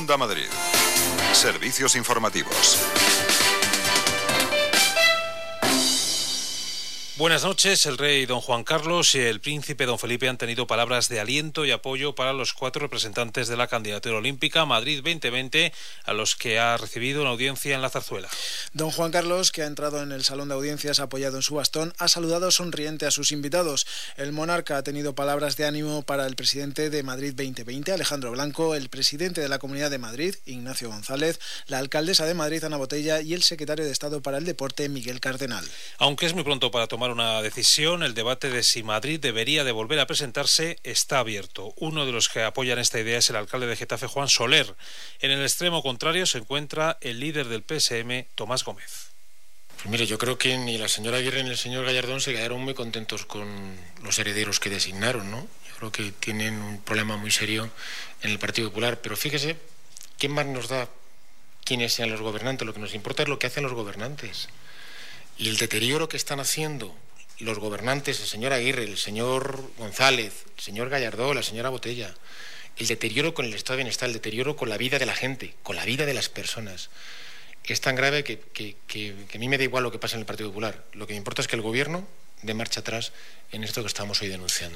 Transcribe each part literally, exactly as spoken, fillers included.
Onda Madrid. Servicios informativos. Buenas noches. El rey don Juan Carlos y el príncipe don Felipe han tenido palabras de aliento y apoyo para los cuatro representantes de la candidatura olímpica Madrid veinte veinte, a los que ha recibido una audiencia en la Zarzuela. Don Juan Carlos, que ha entrado en el salón de audiencias apoyado en su bastón, ha saludado sonriente a sus invitados. El monarca ha tenido palabras de ánimo para el presidente de Madrid veinte veinte, Alejandro Blanco, el presidente de la Comunidad de Madrid, Ignacio González, la alcaldesa de Madrid, Ana Botella, y el secretario de Estado para el Deporte, Miguel Cardenal. Aunque es muy pronto para tomar una decisión, el debate de si Madrid debería de volver a presentarse está abierto. Uno de los que apoyan esta idea es el alcalde de Getafe, Juan Soler. En el extremo contrario se encuentra el líder del P S M, Tomás Gómez. Pues mire, yo creo que ni la señora Aguirre ni el señor Gallardón se quedaron muy contentos con los herederos que designaron, ¿no? Yo creo que tienen un problema muy serio en el Partido Popular, pero fíjese, ¿qué más nos da quiénes sean los gobernantes? Lo que nos importa es lo que hacen los gobernantes. Y el deterioro que están haciendo los gobernantes, el señor Aguirre, el señor González, el señor Gallardón, la señora Botella, el deterioro con el estado de bienestar, el deterioro con la vida de la gente, con la vida de las personas, es tan grave que, que, que, que a mí me da igual lo que pasa en el Partido Popular. Lo que me importa es que el gobierno dé marcha atrás en esto que estamos hoy denunciando.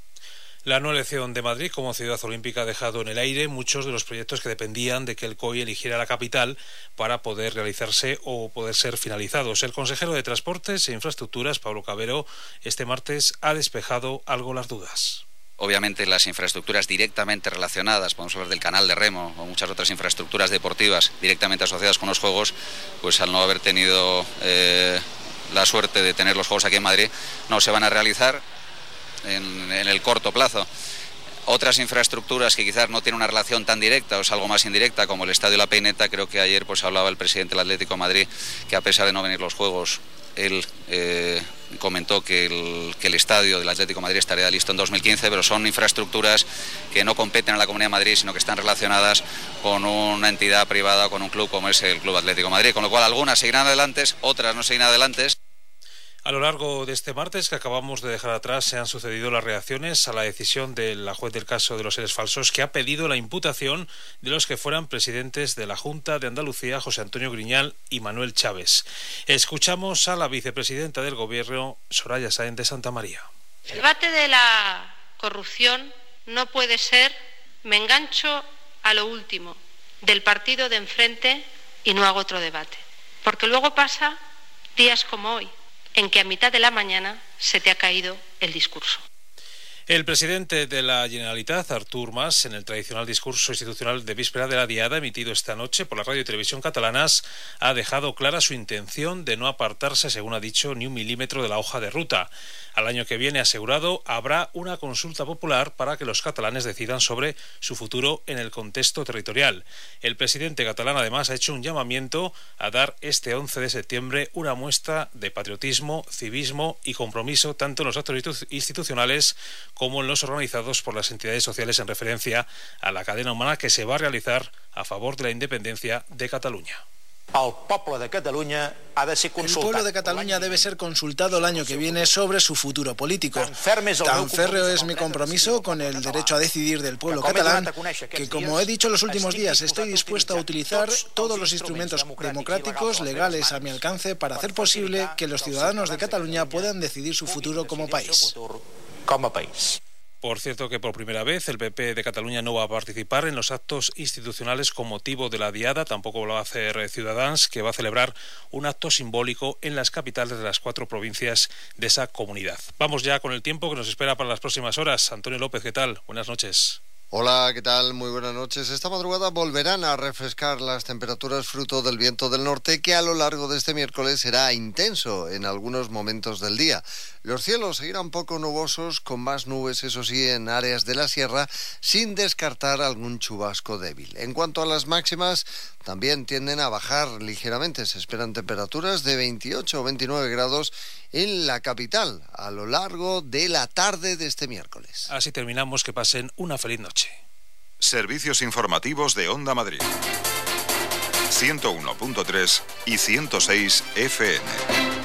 La no elección de Madrid como ciudad olímpica ha dejado en el aire muchos de los proyectos que dependían de que el C O I eligiera la capital para poder realizarse o poder ser finalizados. El consejero de Transportes e Infraestructuras, Pablo Cabero, este martes ha despejado algo las dudas. Obviamente las infraestructuras directamente relacionadas, podemos hablar del canal de remo o muchas otras infraestructuras deportivas directamente asociadas con los Juegos, pues al no haber tenido eh, la suerte de tener los Juegos aquí en Madrid, no se van a realizar En, en el corto plazo. Otras infraestructuras que quizás no tienen una relación tan directa o es algo más indirecta, como el Estadio La Peineta. Creo que ayer pues hablaba el presidente del Atlético de Madrid que a pesar de no venir los Juegos, él eh, comentó que el, que el estadio del Atlético de Madrid estaría listo en dos mil quince, pero son infraestructuras que no competen a la Comunidad de Madrid, sino que están relacionadas con una entidad privada, con un club como es el Club Atlético de Madrid, con lo cual algunas seguirán adelante, otras no seguirán adelante. A lo largo de este martes que acabamos de dejar atrás se han sucedido las reacciones a la decisión de la juez del caso de los seres falsos, que ha pedido la imputación de los que fueran presidentes de la Junta de Andalucía, José Antonio Griñán y Manuel Chávez. Escuchamos a la vicepresidenta del Gobierno, Soraya Sáenz de Santamaría. El debate de la corrupción no puede ser me engancho a lo último del partido de enfrente y no hago otro debate, porque luego pasa días como hoy, en que a mitad de la mañana se te ha caído el discurso. El presidente de la Generalitat, Artur Mas, en el tradicional discurso institucional de víspera de la Diada, emitido esta noche por la radio y televisión catalanas, ha dejado clara su intención de no apartarse, según ha dicho, ni un milímetro de la hoja de ruta. Al año que viene, ha asegurado, habrá una consulta popular para que los catalanes decidan sobre su futuro en el contexto territorial. El presidente catalán, además, ha hecho un llamamiento a dar este once de septiembre una muestra de patriotismo, civismo y compromiso tanto en los actos institucionales como en los organizados por las entidades sociales, en referencia a la cadena humana que se va a realizar a favor de la independencia de Cataluña. El pueblo de Cataluña ha de ser consultat. El pueblo de Cataluña debe ser consultado el año que viene sobre su futuro político. Tan férreo es mi compromiso con el derecho a decidir del pueblo catalán que, como he dicho en los últimos días, estoy dispuesto a utilizar todos los instrumentos democráticos legales a mi alcance para hacer posible que los ciudadanos de Cataluña puedan decidir su futuro como país. Por cierto que por primera vez el P P de Cataluña no va a participar en los actos institucionales con motivo de la Diada, tampoco lo va a hacer Ciudadanos, que va a celebrar un acto simbólico en las capitales de las cuatro provincias de esa comunidad. Vamos ya con el tiempo que nos espera para las próximas horas. Antonio López, ¿qué tal? Buenas noches. Hola, ¿qué tal? Muy buenas noches. Esta madrugada volverán a refrescar las temperaturas fruto del viento del norte, que a lo largo de este miércoles será intenso en algunos momentos del día. Los cielos seguirán poco nubosos, con más nubes, eso sí, en áreas de la sierra, sin descartar algún chubasco débil. En cuanto a las máximas, también tienden a bajar ligeramente. Se esperan temperaturas de veintiocho o veintinueve grados en la capital a lo largo de la tarde de este miércoles. Así terminamos. Que pasen una feliz noche. Servicios informativos de Onda Madrid. ciento uno punto tres y ciento seis F M.